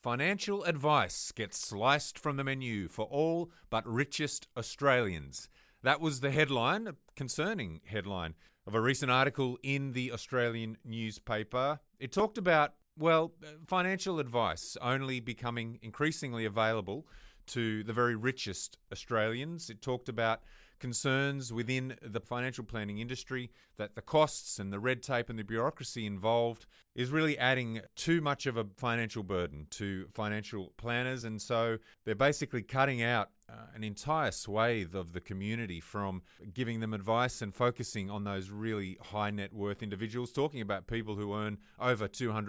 Financial advice gets sliced from the menu for all but richest Australians. That was the headline, a concerning headline, of a recent article in the Australian newspaper. It talked about, financial advice only becoming increasingly available to the very richest Australians. It talked about concerns within the financial planning industry that the costs and the red tape and the bureaucracy involved is really adding too much of a financial burden to financial planners. And so they're basically cutting out an entire swathe of the community from giving them advice and focusing on those really high net worth individuals, talking about people who earn over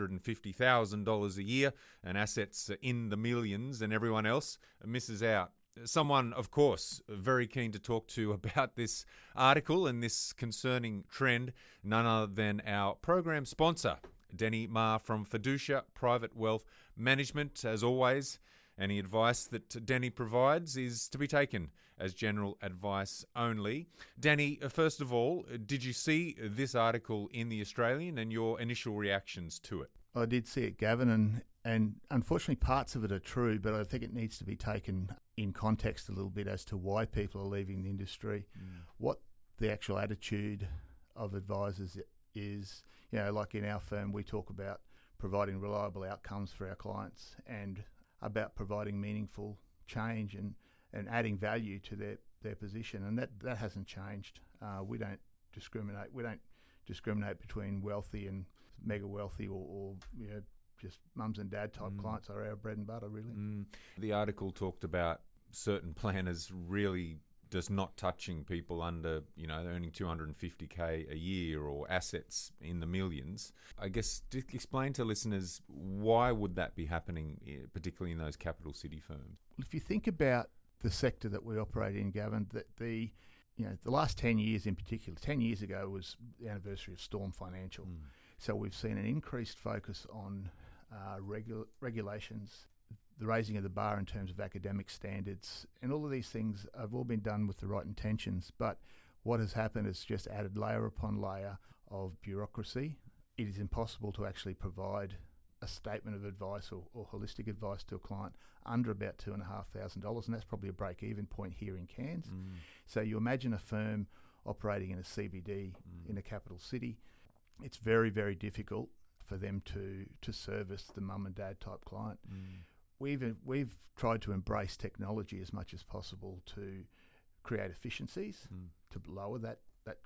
$250,000 a year and assets in the millions, and everyone else misses out. Someone, of course, very keen to talk to about this article and this concerning trend, none other than our program sponsor, Denny Ma from Fiducia Private Wealth Management. As always, any advice that Denny provides is to be taken as general advice only. Denny, first of all, did you see this article in The Australian and your initial reactions to it? I did see it, Gavin, and unfortunately parts of it are true, but I think it needs to be taken in context a little bit as to why people are leaving the industry, what the actual attitude of advisors is. You know, like in our firm, we talk about providing reliable outcomes for our clients and about providing meaningful change and adding value to their position, and that hasn't changed. We don't discriminate. We don't discriminate between wealthy and mega wealthy or just mums and dad type clients are our bread and butter, really. The article talked about certain planners really just not touching people under, earning $250K a year or assets in the millions. I guess explain to listeners, why would that be happening, particularly in those capital city firms? Well, if you think about the sector that we operate in, Gavin, that the last 10 years in particular, 10 years ago was the anniversary of Storm Financial. So we've seen an increased focus on regulations, the raising of the bar in terms of academic standards, and all of these things have all been done with the right intentions. But what has happened is just added layer upon layer of bureaucracy. It is impossible to actually provide a statement of advice or holistic advice to a client under about $2,500, and that's probably a break-even point here in Cairns. So you imagine a firm operating in a CBD in a capital city. It's very, very difficult for them to service the mum and dad type client. We've tried to embrace technology as much as possible to create efficiencies, to lower that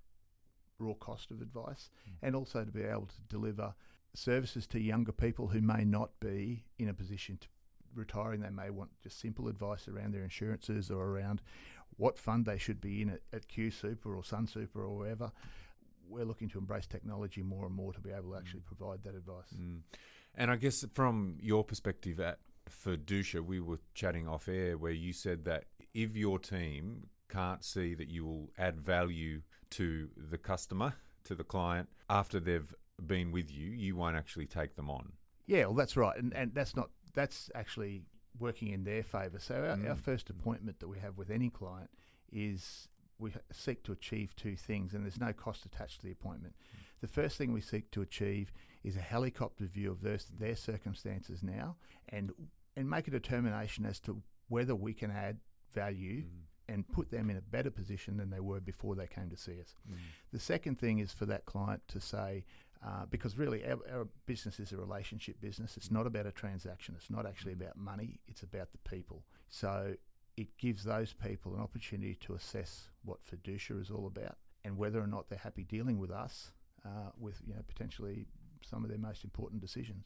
raw cost of advice, and also to be able to deliver services to younger people who may not be in a position to retiring. They may want just simple advice around their insurances or around what fund they should be in at Q Super or Sun Super or wherever. We're looking to embrace technology more and more to be able to actually provide that advice. And I guess from your perspective at Fiducia, we were chatting off air where you said that if your team can't see that you will add value to the customer, to the client, after they've been with you, you won't actually take them on. Yeah, well, that's right. And that's actually working in their favour. So our first appointment that we have with any client is we seek to achieve two things, and there's no cost attached to the appointment. The first thing we seek to achieve is a helicopter view of their circumstances now and make a determination as to whether we can add value and put them in a better position than they were before they came to see us. The second thing is for that client to say, because really our business is a relationship business. It's not about a transaction. It's not actually about money. It's about the people. So it gives those people an opportunity to assess what Fiducia is all about and whether or not they're happy dealing with us with potentially some of their most important decisions.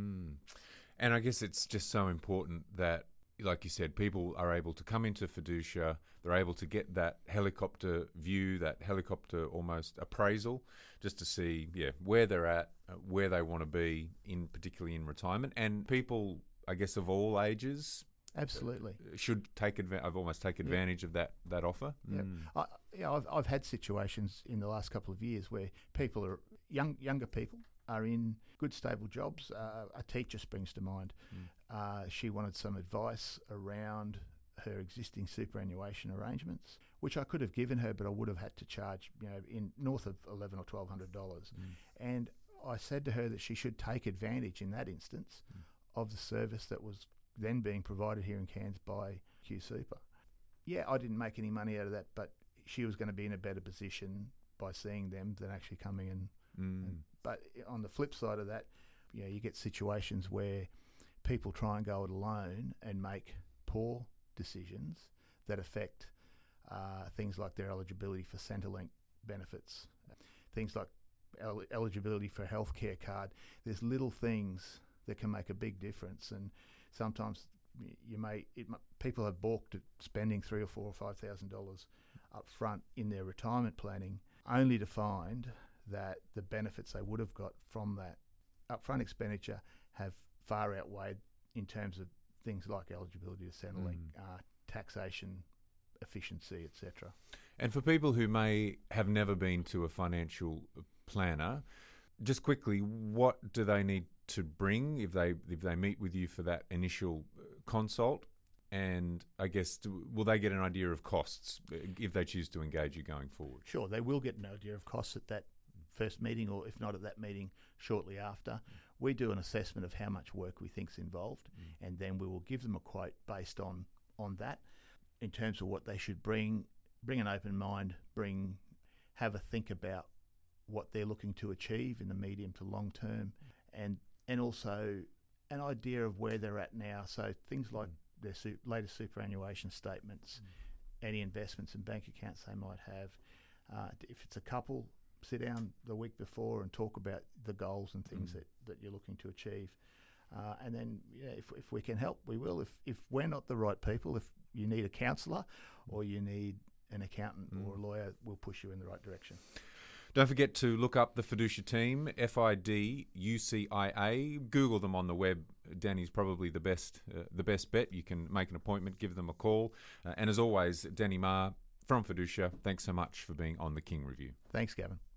And I guess it's just so important that, like you said, people are able to come into Fiducia, they're able to get that helicopter view, that helicopter almost appraisal, just to see where they're at, where they want to be, particularly in retirement. And people, I guess, of all ages absolutely should take advantage of that offer. I've had situations in the last couple of years where people are younger people are in good stable jobs. A teacher springs to mind. She wanted some advice around her existing superannuation arrangements, which I could have given her, but I would have had to charge in north of $1,100 or $1,200. And I said to her that she should take advantage in that instance of the service that was then being provided here in Cairns by QSuper. Yeah, I didn't make any money out of that, but she was going to be in a better position by seeing them than actually coming in. But on the flip side of that, you get situations where people try and go it alone and make poor decisions that affect things like their eligibility for Centrelink benefits, things like eligibility for a healthcare card. There's little things that can make a big difference, and sometimes people have balked at spending $3,000 or $4,000 or $5,000 up front in their retirement planning, only to find that the benefits they would have got from that upfront expenditure have far outweighed in terms of things like eligibility to Centrelink, taxation, efficiency, etc. And for people who may have never been to a financial planner, just quickly, what do they need to bring if they meet with you for that initial consult? And I guess, will they get an idea of costs if they choose to engage you going forward? Sure, they will get an idea of costs at that first meeting, or if not at that meeting, shortly after. We do an assessment of how much work we think's involved, and then we will give them a quote based on that. In terms of what they should bring an open mind, have a think about what they're looking to achieve in the medium to long term, and also an idea of where they're at now. So things like their latest superannuation statements, any investments and bank accounts they might have. If it's a couple, sit down the week before and talk about the goals and things that you're looking to achieve. And then if we can help, we will. If we're not the right people, if you need a counsellor or you need an accountant or a lawyer, we'll push you in the right direction. Don't forget to look up the Fiducia team, FIDUCIA. Google them on the web. Danny's probably the best bet. You can make an appointment, give them a call. And as always, Danny Marr from Fiducia, thanks so much for being on the King Review. Thanks, Gavin.